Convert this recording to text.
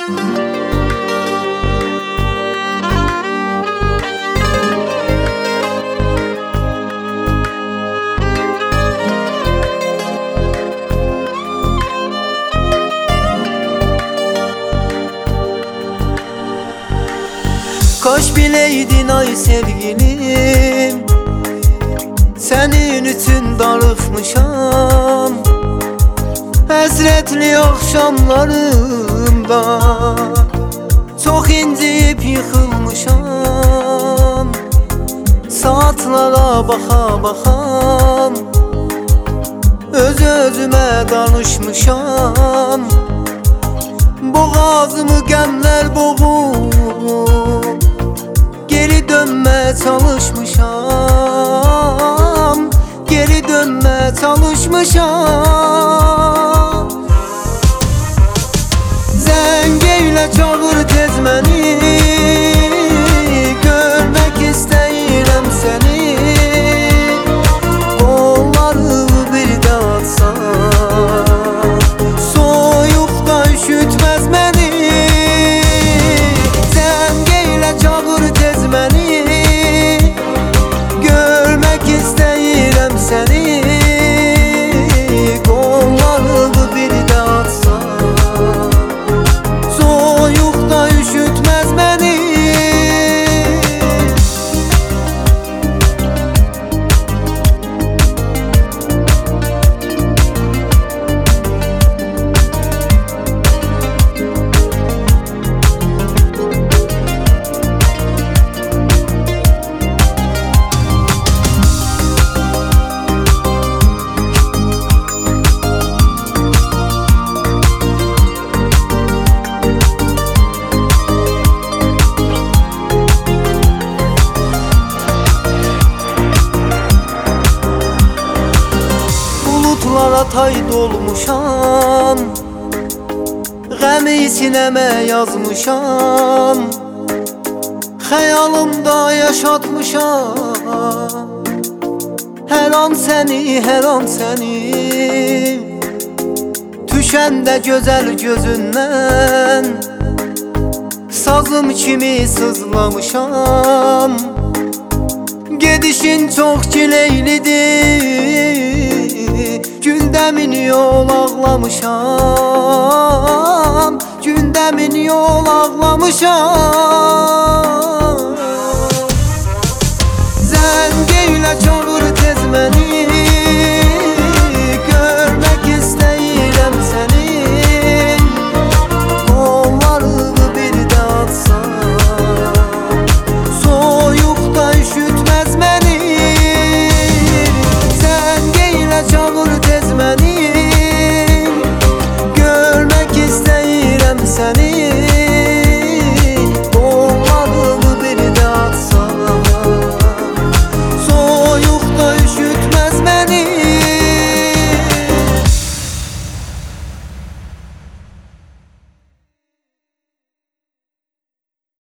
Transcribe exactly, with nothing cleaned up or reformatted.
Kaş bileydin ay sevgilim, senin için darıxmışam. Həsrətli axşamlarımda çox inciyib yıxılmışam. Saatlara baxa baxam, öz özümə danışmışam. Boğazımı qəmlər boğub geri dönmə çalışmışam. Geri dönmə çalışmışam. Zəng eylə çağır tez məni, görmək istəyirəm səni. Qollarımı bir də atsan, soyuqda üşütməz məni. Zəng eylə çağır tez məni, görmək istəyirəm səni. Qollarımı bir də atsan, soyuqda üşütməz məni. Bulutlara tay dolmuşam, qəmi sinəmə yazmışam. Xəyalımda yaşatmışam, hər an səni, hər an səni. Düşəndə gözəl gözündən sazım kimi sızlamışam. Gedişin çox gileylidir, gündəmin yol ağlamışam. Gündəmin yol ağlamışam. Zəng eylə çağır tez məni,